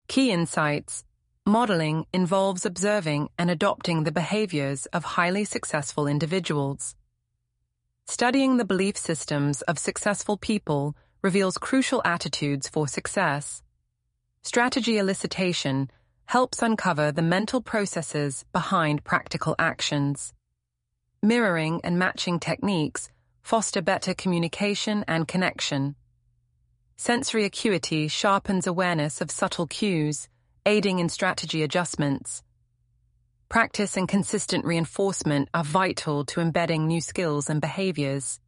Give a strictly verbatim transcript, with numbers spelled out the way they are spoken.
Key insights. Modeling involves observing and adopting the behaviors of highly successful individuals. Studying the belief systems of successful people reveals crucial attitudes for success. Strategy elicitation helps uncover the mental processes behind practical actions. Mirroring and matching techniques foster better communication and connection. Sensory acuity sharpens awareness of subtle cues, aiding in strategy adjustments. Practice and consistent reinforcement are vital to embedding new skills and behaviors.